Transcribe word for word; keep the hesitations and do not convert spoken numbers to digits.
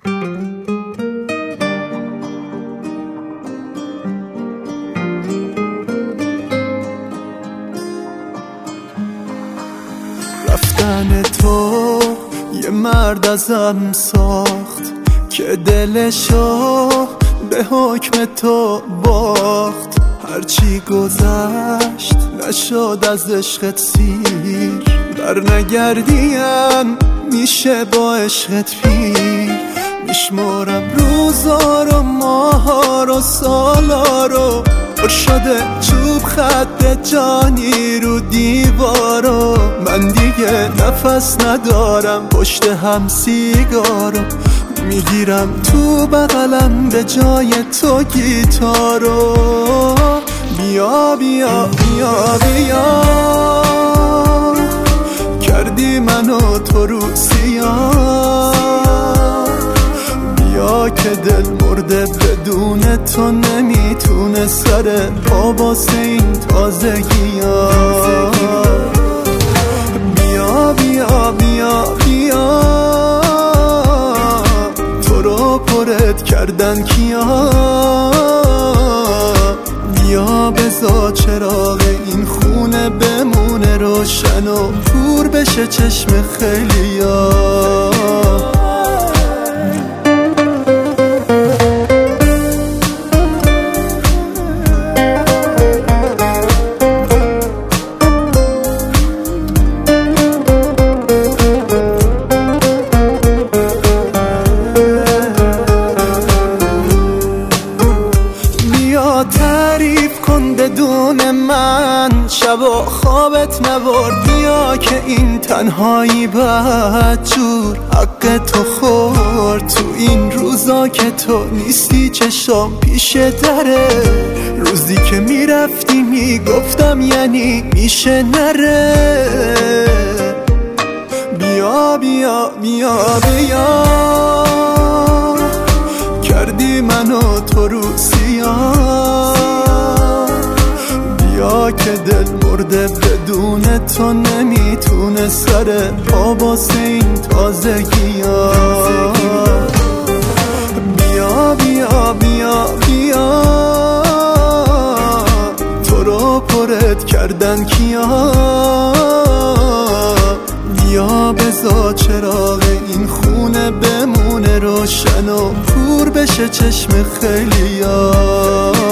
رفتن تو یه مرد ازم ساخت که دلشو به حکم تو باخت. هرچی گذشت نشد از عشقت سیر، بر نگردیم میشه با عشقت پیر. میشمارم روزا رو ماها رو سالا رو، پر شده چوب خط جانی رو دیوارو. من دیگه نفس ندارم پشت هم سیگارو، میگیرم تو بغلم به جای تو گیتارو. بیا بیا بیا بیا کردی منو تو رو سیاه. بیا که دل مرده بدون تو نمیتونه سر پا واسه این تازگی ها. بیا بیا بیا بیا تو رو پرت کردن کیا. بیا بذار چراغ این خونه بمونه روشن و پور بشه چشم خیلیا. تعریف کن بدون من شبا خوابت نبرد. بیا که این تنهایی بدجور حق تو خورد. تو این روزا که تو نیستی چشام پیش دره، روزی که میرفتی میگفتم یعنی میشه نره. بیا بیا بیا بیا کردی منو تو رو سیاه. بیا که دل مرده بدون تو نمیتونه سر پا واسه این تازگی ها. بیا بیا بیا بیا تو رو پرت کردن کیا. بیا بذار چراغ این خونه بمونه روشن و پور بشه چشم خیلیا.